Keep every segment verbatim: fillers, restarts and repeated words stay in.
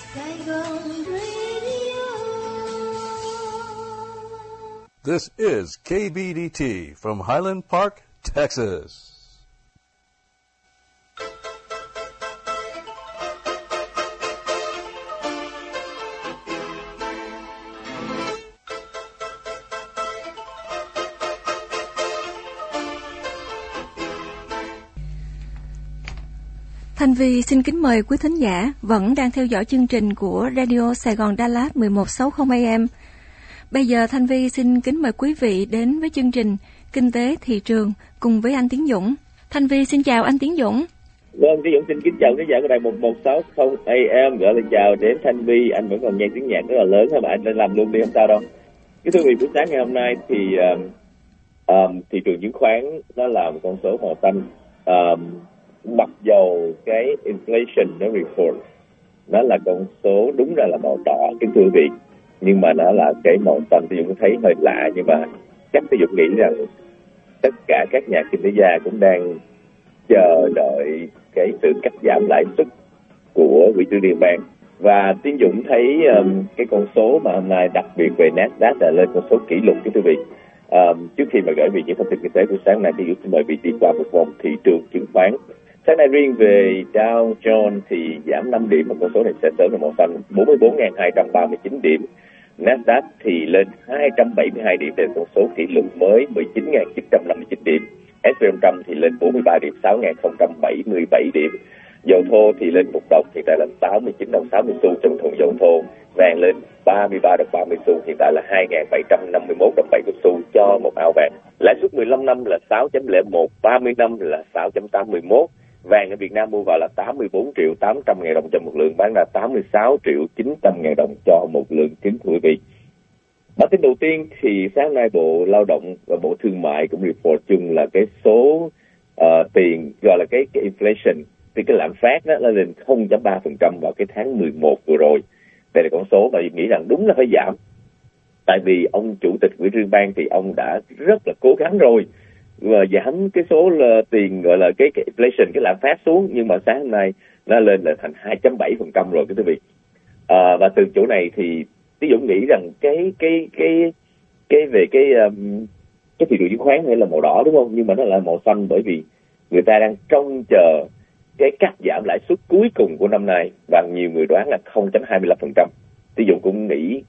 This is K B D T from Highland Park, Texas. Thanh Vi xin kính mời quý thính giả vẫn đang theo dõi chương trình của Radio Sài Gòn Đà Lạt mười một sáu mươi A M. Bây giờ Thanh Vi xin kính mời quý vị đến với chương trình Kinh tế thị trường cùng với anh Tiến Dũng. Thanh Vi xin chào anh Tiến Dũng. Vâng, Tiến Dũng xin kính chào quý giả của đài một một sáu mươi A M, gọi là chào đến Thanh Vi. Anh vẫn còn nghe tiếng nhạc rất là lớn thôi mà anh lên làm luôn đi, không sao đâu. Cái thưa quý vị, buổi sáng ngày hôm nay thì um, um, thị trường chứng khoán nó là một con số màu xanh. Um, mặc dầu cái inflation nó report nó là con số đúng ra là màu đỏ, kính thưa quý vị, nhưng mà nó là cái màu xanh thì Dũng thấy hơi lạ. Nhưng mà chắc tôi Dũng nghĩ rằng tất cả các nhà kinh tế gia cũng đang chờ đợi cái sự cắt giảm lãi suất của quỹ Tư Liên bang. Và Tiến Dũng thấy um, cái con số mà hôm nay đặc biệt về Nasdaq là lên con số kỷ lục, kính thưa quý vị. Um, trước khi mà gửi về những thông tin kinh tế của sáng nay thì Dũng xin mời vị đi qua một vòng thị trường chứng khoán. Sáng nay riêng về Dow Jones thì giảm năm điểm, và con số này sẽ sớm là màu xanh, bốn mươi bốn nghìn hai trăm ba mươi chín điểm. Nasdaq thì lên hai trăm bảy mươi hai điểm, đến con số kỷ lục mới mười chín nghìn chín trăm năm mươi chín điểm. ét and pê năm trăm thì lên bốn mươi ba điểm, sáu nghìn không trăm bảy mươi bảy điểm. Dầu thô thì lên một đồng, hiện tại là tám mươi chín đồng sáu mươi xu trong thùng dầu thô. Vàng lên ba mươi ba đồng ba mươi xu, hiện tại là hai nghìn bảy trăm năm mươi mốt đồng bảy mươi xu cho một ao vàng. Lãi suất mười lăm năm là sáu chấm không một, ba mươi năm là sáu chấm tám mươi mốt. Vàng ở Việt Nam mua vào là tám mươi bốn triệu tám trăm ngàn đồng cho một lượng, bán ra tám mươi sáu triệu chín trăm ngàn đồng cho một lượng, kính thưa quý vị. Bản tin đầu tiên thì sáng nay Bộ Lao động và Bộ Thương mại cũng report chung là cái số uh, tiền gọi là cái, cái inflation, thì cái lạm phát đó là lên không phẩy ba phần trăm vào cái tháng mười một vừa rồi. Đây là con số mà nghĩ rằng đúng là phải giảm. Tại vì ông chủ tịch Quỹ Liên bang thì ông đã rất là cố gắng rồi và giảm cái số là tiền gọi là cái, cái inflation, cái lạm phát xuống, nhưng mà sáng hôm nay nó lên là thành hai chấm bảy phần trăm rồi, quý vị. À, và từ chỗ này thì Tí Dũng nghĩ rằng cái cái cái cái về cái um, cái thị trường chứng khoán hay là màu đỏ đúng không, nhưng mà nó là màu xanh, bởi vì người ta đang trông chờ cái cắt giảm lãi suất cuối cùng của năm nay, và nhiều người đoán là không chấm hai mươi lăm phần trăm. Tí Dũng cũng nghĩ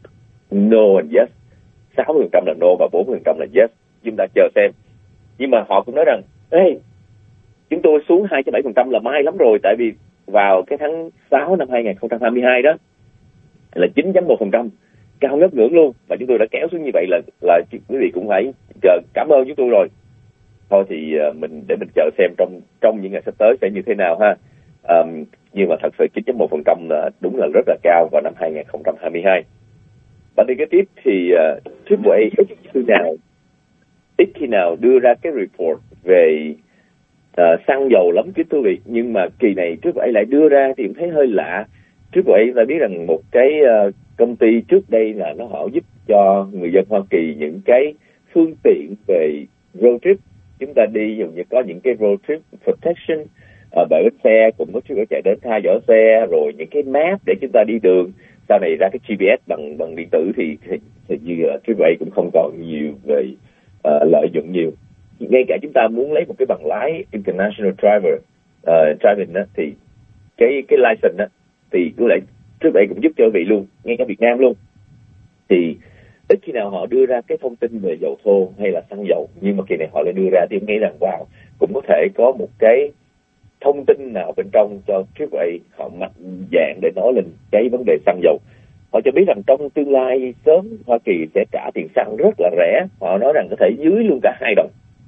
no and yes, sáu mươi phần trăm là no và bốn mươi phần trăm là yes. Chúng ta chờ xem. Nhưng mà họ cũng nói rằng hey, chúng tôi xuống hai chấm bảy phần trăm là may lắm rồi, tại vì vào cái tháng sáu năm hai nghìn không trăm hai mươi hai đó là chín chấm một phần trăm, cao ngất ngưỡng luôn, và chúng tôi đã kéo xuống như vậy là là quý vị cũng phải chờ cảm ơn chúng tôi rồi. Thôi thì uh, mình để mình chờ xem trong trong những ngày sắp tới sẽ như thế nào ha. Um, nhưng mà thật sự chín chấm một phần trăm là đúng là rất là cao vào năm hai nghìn không trăm hai mươi hai. Và đi kế tiếp thì uh, Triple A ít khi nào ít khi nào đưa ra cái report về uh, xăng dầu lắm chứ quý vị, nhưng mà kỳ này Triple A lại đưa ra thì cũng thấy hơi lạ. Triple A ta biết rằng một cái uh, công ty trước đây là nó họ giúp cho người dân Hoa Kỳ những cái phương tiện về road trip. Chúng ta đi dường như có những cái road trip protection, uh, bởi xe cũng có Triple A chạy đến theo dõi xe, rồi những cái map để chúng ta đi đường. Sau này ra cái G P S bằng bằng điện tử thì hình như uh, Triple A cũng không còn nhiều về uh, lợi dụng nhiều. Ngay cả chúng ta muốn lấy một cái bằng lái international driver uh, driving đó, thì cái cái license đó thì cứ lại Triple A cũng giúp cho quý vị luôn, ngay cả Việt Nam luôn. Thì ít khi nào họ đưa ra cái thông tin về dầu thô hay là xăng dầu, nhưng mà kỳ này họ lại đưa ra thì em nghĩ rằng wow, cũng có thể có một cái thông tin nào bên trong cho Triple A họ mạnh dạn để nói lên cái vấn đề xăng dầu. Họ cho biết rằng trong tương lai sớm Hoa Kỳ sẽ trả tiền xăng rất là rẻ. Họ nói rằng có thể dưới luôn cả hai đồng.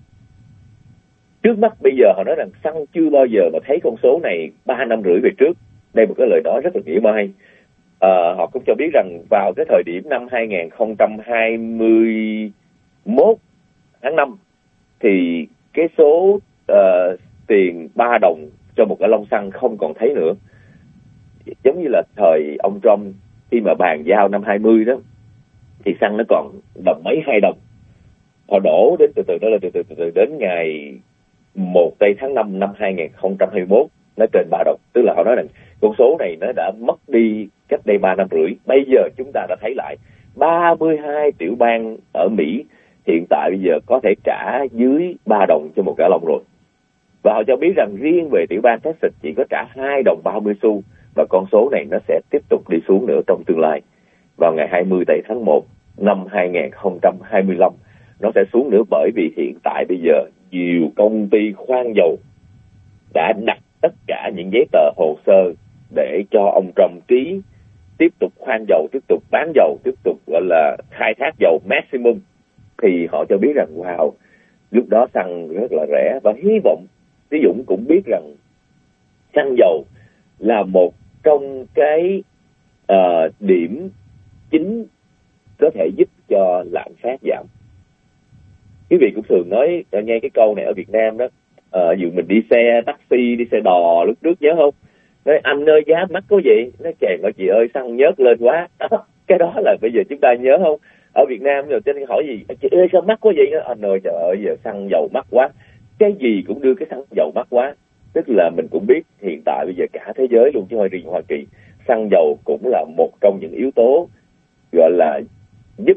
Trước mắt bây giờ họ nói rằng xăng chưa bao giờ mà thấy con số này ba năm rưỡi về trước. Đây một cái lời nói rất là nghĩa mai. À, họ cũng cho biết rằng vào cái thời điểm năm hai nghìn không trăm hai mươi mốt tháng năm thì cái số uh, tiền ba đồng cho một cái lon xăng không còn thấy nữa. Giống như là thời ông Trump khi mà bàn giao năm hai mươi đó thì xăng nó còn đồng mấy hai đồng. Họ đổ đến từ từ đó là từ từ, từ, từ đến ngày một tây tháng năm năm hai nghìn không trăm hai mươi mốt nó trên ba đồng. Tức là họ nói rằng Con số này nó đã mất đi cách đây ba năm rưỡi. Bây giờ chúng ta đã thấy lại ba mươi hai tiểu bang ở Mỹ hiện tại bây giờ có thể trả dưới ba đồng cho một gallon rồi. Và họ cho biết rằng riêng về tiểu bang Texas chỉ có trả hai đồng ba mươi xu, và con số này nó sẽ tiếp tục đi xuống nữa trong tương lai. Vào ngày hai mươi tháng một năm hai nghìn không trăm hai mươi lăm, nó sẽ xuống nữa, bởi vì hiện tại bây giờ nhiều công ty khoan dầu đã đặt tất cả những giấy tờ hồ sơ để cho ông Trump ký tiếp tục khoan dầu, tiếp tục bán dầu, tiếp tục gọi là khai thác dầu maximum. Thì họ cho biết rằng wow, lúc đó xăng rất là rẻ, và hy vọng Tí Dũng cũng biết rằng xăng dầu là một trong cái uh, điểm chính có thể giúp cho lạm phát giảm. Quý vị cũng thường nói, nghe cái câu này ở Việt Nam đó, uh, dù mình đi xe taxi, đi xe đò lúc trước nhớ không? Nói anh ơi giá mắc quá vậy, nói chèn ơi chị ơi xăng nhớt lên quá. Đó, cái đó là bây giờ chúng ta nhớ không? Ở Việt Nam rồi trên hỏi gì, chị ơi sao mắc quá vậy đó, anh ơi trời ơi giờ xăng dầu mắc quá, cái gì cũng đưa cái xăng dầu mắc quá. Tức là mình cũng biết hiện tại bây giờ cả thế giới luôn chứ không phải riêng Hoa Kỳ, xăng dầu cũng là một trong những yếu tố gọi là giúp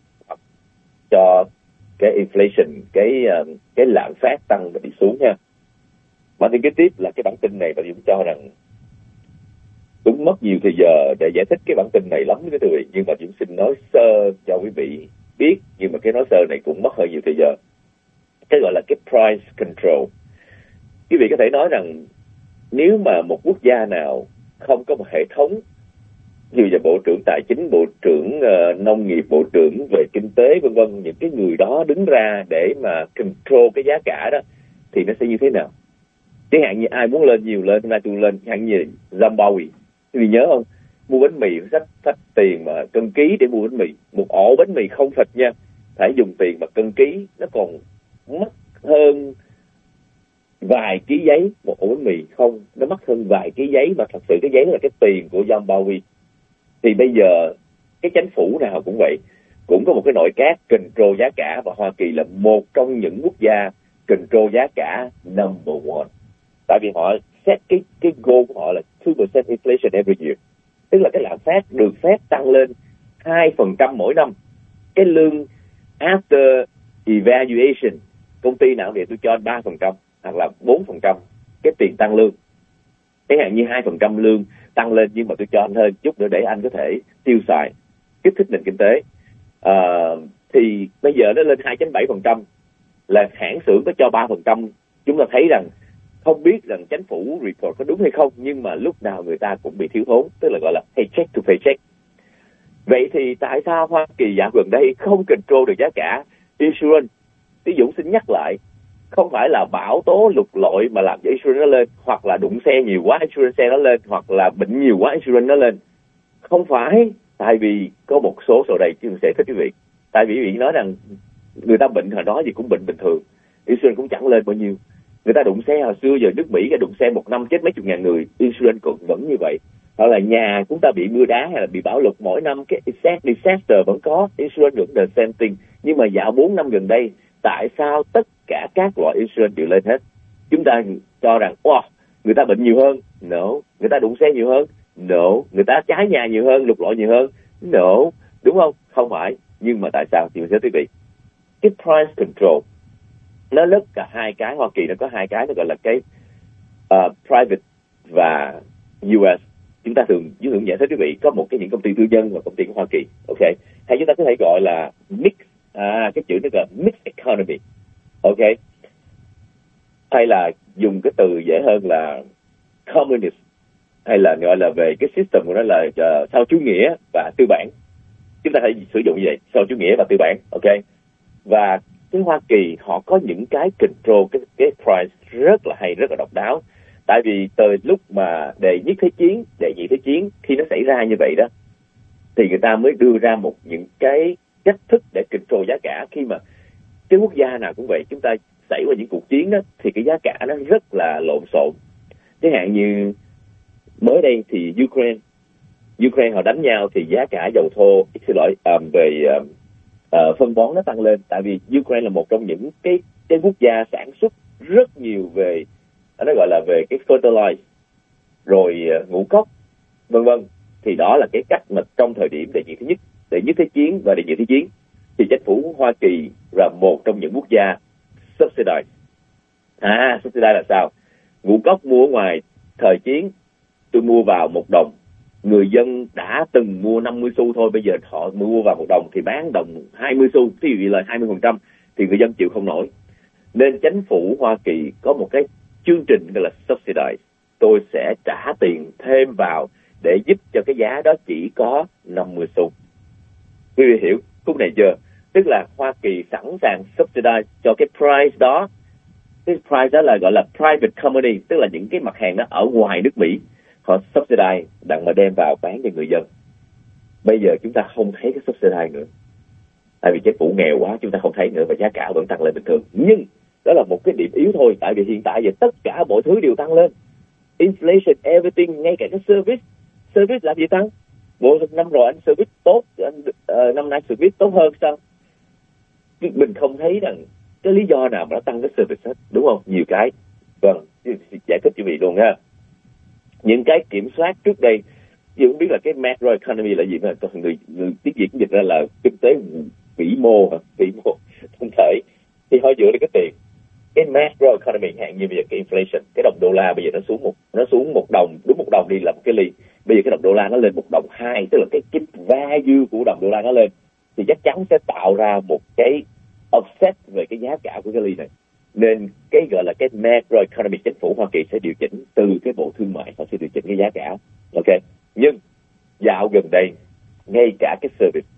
cho cái inflation, cái cái lạm phát tăng và đi xuống nha. Bản tin kế tiếp là cái bản tin này và Dũng cho rằng Dũng mất nhiều thời giờ để giải thích cái bản tin này lắm quý vị, nhưng mà Dũng xin nói sơ cho quý vị biết, nhưng mà cái nói sơ này cũng mất hơi nhiều thời giờ. Cái gọi là cái price control. Quý vị có thể nói rằng nếu mà một quốc gia nào không có một hệ thống, như là bộ trưởng tài chính, bộ trưởng uh, nông nghiệp, bộ trưởng về kinh tế vân vân, những cái người đó đứng ra để mà control cái giá cả đó, thì nó sẽ như thế nào? Chẳng hạn như ai muốn lên nhiều lên, hôm nay tôi lên, chẳng hạn như Zimbabwe, quý vị nhớ không? Mua bánh mì phải xách xách tiền mà cân ký để mua bánh mì, một ổ bánh mì không thịt nha, phải dùng tiền mà cân ký, nó còn mắc hơn vài ký giấy. Một ổ bánh mì không, nó mắc hơn vài ký giấy, mà thật sự cái giấy là cái tiền của Zimbabwe. Thì bây giờ cái chính phủ nào cũng vậy, cũng có một cái nội các control giá cả, và Hoa Kỳ là một trong những quốc gia control giá cả number one. Tại vì họ set cái cái goal của họ là two percent inflation every year, tức là cái lạm phát được phép tăng lên hai phần trăm mỗi năm. Cái lương after evaluation, công ty nào thì tôi cho ba phần trăm hoặc là bốn phần trăm cái tiền tăng lương. Chẳng hạn như hai phần trăm lương tăng lên, nhưng mà tôi cho anh hơn chút nữa để anh có thể tiêu xài, kích thích nền kinh tế. À, thì bây giờ nó lên hai phẩy bảy phần trăm, là hãng xưởng có cho ba phần trăm. Chúng ta thấy rằng không biết rằng chính phủ report có đúng hay không, nhưng mà lúc nào người ta cũng bị thiếu thốn, tức là gọi là paycheck to paycheck. Vậy thì tại sao Hoa Kỳ dạo gần đây không control được giá cả? Insurance, Tí Dũng xin nhắc lại, không phải là bão tố lục lội mà làm cho insurance nó lên, hoặc là đụng xe nhiều quá insurance xe nó lên, hoặc là bệnh nhiều quá insurance nó lên. Không phải, tại vì có một số sau đây chứ sẽ thích quý vị. Tại vì quý vị nói rằng người ta bệnh hồi đó gì cũng bệnh bình thường, insurance cũng chẳng lên bao nhiêu. Người ta đụng xe hồi xưa, giờ nước Mỹ cái đụng xe một năm chết mấy chục ngàn người, insurance cũng vẫn như vậy. Hoặc là nhà chúng ta bị mưa đá hay là bị bão lụt, mỗi năm cái disaster vẫn có, insurance vẫn the same thing. Nhưng mà dạo bốn năm gần đây, tại sao tất cả các loại insurance đều lên hết? Chúng ta cho rằng, wow, người ta bệnh nhiều hơn. No. Người ta đụng xe nhiều hơn. No. Người ta cháy nhà nhiều hơn, lục lọi nhiều hơn. No. Đúng không? Không phải. Nhưng mà tại sao? Thì mình sẽ quý vị. Cái price control, nó rất cả hai cái. Hoa Kỳ nó có hai cái, nó gọi là cái uh, private và u ét. Chúng ta thường dưới hướng giải thích quý vị, có một cái những công ty tư nhân và công ty của Hoa Kỳ. Ok. Hay chúng ta có thể gọi là mix. À, cái chữ nó gọi mixed economy. Ok. Hay là dùng cái từ dễ hơn là communist, hay là gọi là về cái system của nó là uh, sau chủ nghĩa và tư bản. Chúng ta hãy sử dụng như vậy, sau chủ nghĩa và tư bản. Ok. Và cái Hoa Kỳ họ có những cái control cái, cái price rất là hay, rất là độc đáo. Tại vì từ lúc mà đệ nhất thế chiến, đệ nhị thế chiến, khi nó xảy ra như vậy đó, thì người ta mới đưa ra một những cái cách thức để control giá cả. Khi mà cái quốc gia nào cũng vậy, chúng ta xảy qua những cuộc chiến đó, thì cái giá cả nó rất là lộn xộn. Chẳng hạn như mới đây thì Ukraine, Ukraine họ đánh nhau thì giá cả dầu thô, xin lỗi, um, về um, uh, phân bón nó tăng lên. Tại vì Ukraine là một trong những cái cái quốc gia sản xuất rất nhiều về, nó gọi là về cái fertilizer, rồi uh, ngũ cốc, vân vân. Thì đó là cái cách mà trong thời điểm đệ nhị thứ nhất, đệ nhất thế chiến và đệ nhị thế chiến thì chính phủ Hoa Kỳ là một trong những quốc gia subsidize. À, subsidize là sao? Ngũ cốc mua ở ngoài thời chiến tôi mua vào một đồng, người dân đã từng mua năm mươi xu thôi, bây giờ họ mua vào một đồng thì bán đồng hai mươi xu, ví dụ như là hai mươi phần trăm thì người dân chịu không nổi. Nên chính phủ Hoa Kỳ có một cái chương trình gọi là subsidize, tôi sẽ trả tiền thêm vào để giúp cho cái giá đó chỉ có năm mươi xu. Quý vị hiểu khúc này chưa? Tức là Hoa Kỳ sẵn sàng subsidize cho cái price đó. Cái price đó là gọi là private company, tức là những cái mặt hàng đó ở ngoài nước Mỹ, họ subsidize đặng mà đem vào bán cho người dân. Bây giờ chúng ta không thấy cái subsidize nữa, tại vì chính phủ nghèo quá, chúng ta không thấy nữa và giá cả vẫn tăng lên bình thường. Nhưng đó là một cái điểm yếu thôi, tại vì hiện tại giờ tất cả mọi thứ đều tăng lên. Inflation, everything, ngay cả cái service. Service làm gì tăng? Một năm rồi anh service tốt, anh, uh, năm nay service tốt hơn sao? Mình không thấy rằng cái lý do nào mà nó tăng cái service hết, đúng không? Nhiều cái. Vâng, giải thích cho vị luôn ha. Những cái kiểm soát trước đây, chứ không biết là cái macro economy là gì mà người, người tiếng Việt dịch ra là kinh tế vĩ mô hả? Vĩ mô tổng thể. Thì họ dựa lên cái tiền. Cái macro economy hạn như bây giờ cái inflation, cái đồng đô la bây giờ nó xuống một nó xuống một đồng, đúng một đồng đi là một cái ly. Bây giờ cái đồng đô la nó lên một đồng hai, tức là cái cái value của đồng đô la nó lên, thì chắc chắn sẽ tạo ra một cái offset về cái giá cả của cái ly này. Nên cái gọi là cái macro economy, chính phủ Hoa Kỳ sẽ điều chỉnh từ cái bộ thương mại, họ sẽ điều chỉnh cái giá cả. Ok. Nhưng dạo gần đây ngay cả cái service,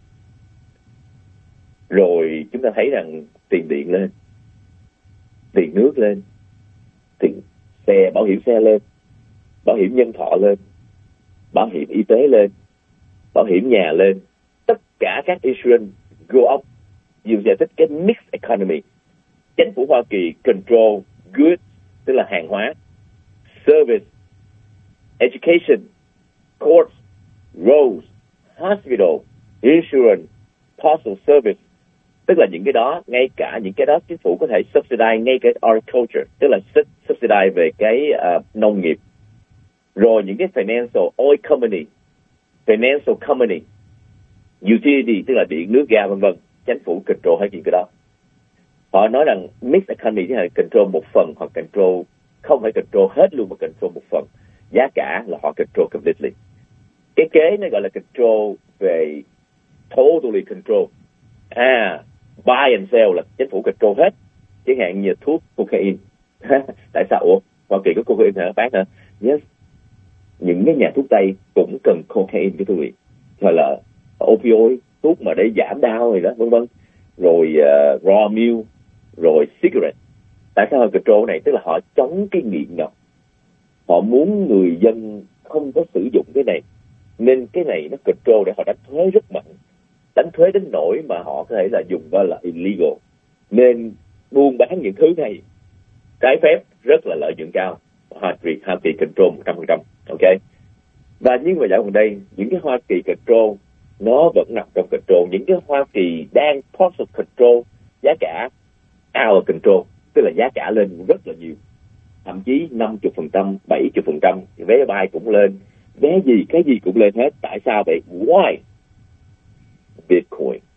rồi chúng ta thấy rằng tiền điện lên, tiền nước lên, tiền xe, bảo hiểm xe lên, bảo hiểm nhân thọ lên, bảo hiểm y tế lên, bảo hiểm nhà lên, tất cả các insurance go up. Dù giải thích cái mixed economy. Chính phủ Hoa Kỳ control goods, tức là hàng hóa, service, education, courts, roads, hospital, insurance, postal service. Tức là những cái đó, ngay cả những cái đó chính phủ có thể subsidize, ngay cái agriculture, tức là subsidize về cái uh, nông nghiệp. Rồi những cái financial, oil company, financial company, utility, tức là điện, nước, ga, vân vân. Chính phủ control hết những cái đó. Họ nói rằng mixed economy thì là control một phần, hoặc control không phải control hết luôn mà control một phần. Giá cả là họ control completely. Cái kế nó gọi là control về totally control. À, buy and sell là chính phủ control hết. Chẳng hạn như thuốc cocaine. Tại sao? Ủa, Hoa Kỳ có cocaine hả? Bán hả? Yes. Những cái nhà thuốc Tây cũng cần cocaine cái quý vị. Hoặc là opioid, thuốc mà để giảm đau rồi đó, vân vân. Rồi uh, raw milk, rồi cigarette. Tại sao họ control này? Tức là họ chống cái nghiện ngập. Họ muốn người dân không có sử dụng cái này. Nên cái này nó control để họ đánh thuế rất mạnh. Đánh thuế đến nỗi mà họ có thể là dùng gọi là illegal. Nên buôn bán những thứ này trái phép rất là lợi nhuận cao. Hoa Kỳ, Hoa Kỳ control một trăm phần trăm. Ok. Và nhưng mà dạo gần đây, những cái Hoa Kỳ control nó vẫn nằm trong control. Những cái Hoa Kỳ đang partial control, giá cả out of control, tức là giá cả lên rất là nhiều, thậm chí năm mươi phần trăm, bảy mươi phần trăm, vé bay cũng lên, vé gì cái gì cũng lên hết. Tại sao vậy? Why? Bitcoin.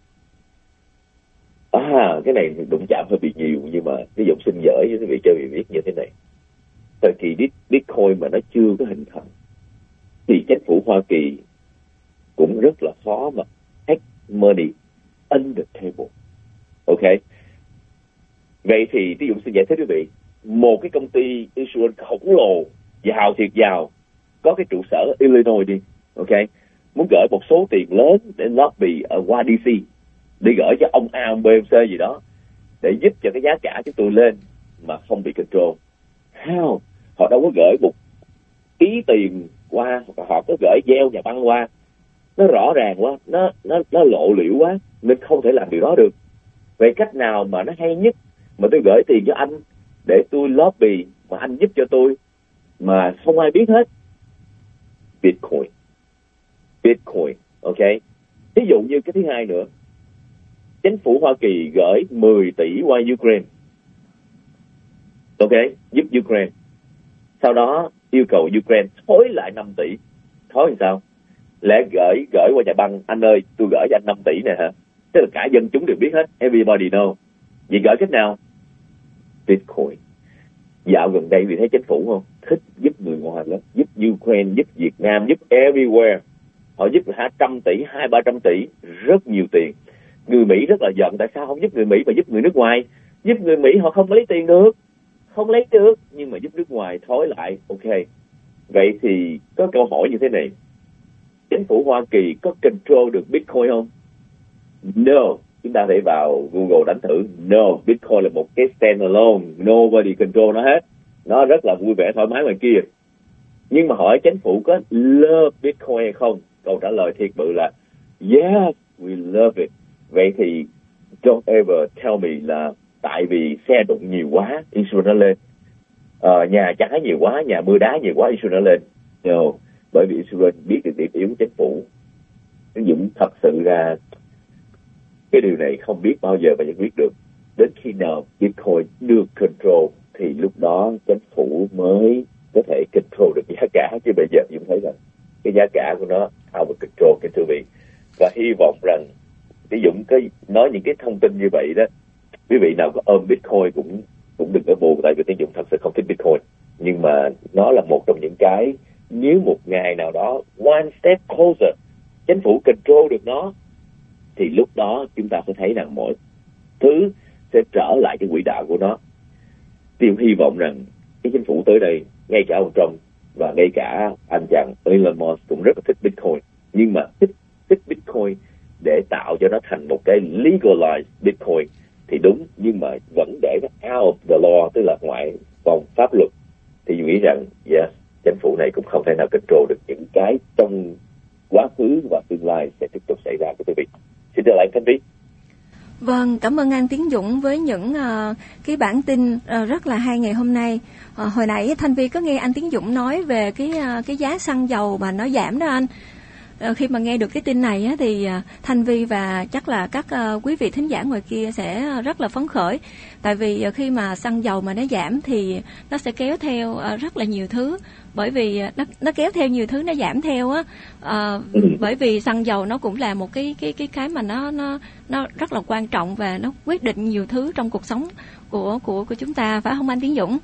À, cái này đụng chạm hơi bị nhiều, nhưng mà cái dụng sinh dở với quý vị cho quý vị biết như thế này. Thời kỳ Bitcoin mà nó chưa có hình thành thì chính phủ Hoa Kỳ cũng rất là khó mà take money under the table. Ok. Vậy thì ví dụ xin giải thích quý vị, một cái công ty insurance khổng lồ, giàu thiệt giàu, có cái trụ sở Illinois đi, ok, muốn gửi một số tiền lớn để lobby ở Y D C, để gửi cho ông A, ông B, ông C gì đó, để giúp cho cái giá cả chúng tôi lên mà không bị control. How? Họ đâu có gửi một tí tiền qua, họ có gửi gieo nhà băng qua. Nó rõ ràng quá, nó nó nó lộ liễu quá, nên không thể làm điều đó được. Vậy cách nào mà nó hay nhất mà tôi gửi tiền cho anh để tôi lobby mà anh giúp cho tôi mà không ai biết hết? Bitcoin. Bitcoin, ok. Ví dụ như cái thứ hai nữa, chính phủ Hoa Kỳ gửi mười tỷ qua Ukraine, ok, giúp Ukraine. Sau đó yêu cầu Ukraine thối lại năm tỷ. Thối làm sao? Lẽ gửi gửi qua nhà băng, anh ơi tôi gửi cho anh năm tỷ này hả? Tức là cả dân chúng đều biết hết, everybody know. Vậy gửi cách nào? Bitcoin. Dạo gần đây vì thấy chính phủ không thích giúp người ngoài lắm, giúp Ukraine, giúp Việt Nam, giúp everywhere. Họ giúp hai trăm tỷ, hai ba trăm tỷ, rất nhiều tiền. Người Mỹ rất là giận, tại sao không giúp người Mỹ mà giúp người nước ngoài? Giúp người Mỹ họ không lấy tiền được, không lấy được, nhưng mà giúp nước ngoài thối lại, ok. Vậy thì có câu hỏi như thế này, chính phủ Hoa Kỳ có control được Bitcoin không? No. Chúng ta thể vào Google đánh thử. No, Bitcoin là một cái standalone, nobody control nó hết. Nó rất là vui vẻ thoải mái ngoài kia. Nhưng mà hỏi chính phủ có love Bitcoin hay không? Câu trả lời thiệt bự là yes, we love it. Vậy thì don't ever tell me là tại vì xe đụng nhiều quá, insurance nó lên. Ờ, nhà cháy nhiều quá, nhà mưa đá nhiều quá, insurance nó lên. No, bởi vì insurance biết được điểm yếu của chính phủ. Dũng thật sự ra cái điều này không biết bao giờ mà giải quyết được. Đến khi nào Bitcoin được control thì lúc đó chính phủ mới có thể control được giá cả. Chứ bây giờ Dũng thấy rằng cái giá cả của nó out of control, cái thưa vị. Và hy vọng rằng cái Dũng có nói những cái thông tin như vậy đó, quý vị nào có ôm Bitcoin cũng cũng đừng có buồn, tại vì tiếng Dũng thật sự không thích Bitcoin. Nhưng mà nó là một trong những cái, nếu một ngày nào đó one step closer, chính phủ control được nó, thì lúc đó chúng ta sẽ thấy rằng mọi thứ sẽ trở lại cái quỹ đạo của nó. Tôi hy vọng rằng cái chính phủ tới đây, ngay cả ông Trump và ngay cả anh chàng Elon Musk cũng rất là thích Bitcoin, nhưng mà thích thích Bitcoin để tạo cho nó thành một cái legalized Bitcoin thì đúng, nhưng mà vẫn để nó out of the law, tức là ngoại vòng pháp luật. Thì tôi nghĩ rằng yes, chính phủ này cũng không thể nào control được những cái trong quá khứ và tương lai sẽ tiếp tục xảy ra của quý vị. Xin trở lại Thanh Vy. Vâng, cảm ơn anh Tiến Dũng với những uh, cái bản tin uh, rất là hay ngày hôm nay. Uh, hồi nãy Thanh Vy có nghe anh Tiến Dũng nói về cái uh, cái giá xăng dầu mà nó giảm đó anh. Uh, khi mà nghe được cái tin này á, thì uh, Thanh Vy và chắc là các uh, quý vị thính giả ngoài kia sẽ rất là phấn khởi. Tại vì uh, khi mà xăng dầu mà nó giảm thì nó sẽ kéo theo uh, rất là nhiều thứ. Bởi vì nó nó kéo theo nhiều thứ, nó giảm theo á, à, bởi vì xăng dầu nó cũng là một cái cái cái cái mà nó nó nó rất là quan trọng và nó quyết định nhiều thứ trong cuộc sống của của của chúng ta, phải không anh Tiến Dũng?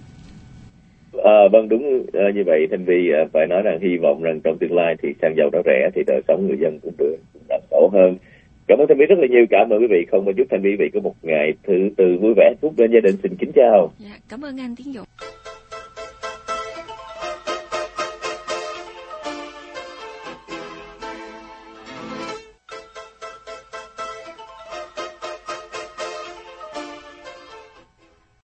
À, vâng, đúng à, như vậy. Thanh Vy à, phải nói rằng hy vọng rằng trong tương lai thì xăng dầu nó rẻ thì đời sống người dân cũng được đảm bảo hơn. Cảm ơn Thanh Vy rất là nhiều. Cảm ơn quý vị. Không có giúp Thanh Vy có một ngày thứ tư vui vẻ, phúc bên gia đình. Xin kính chào. Dạ, cảm ơn anh Tiến Dũng.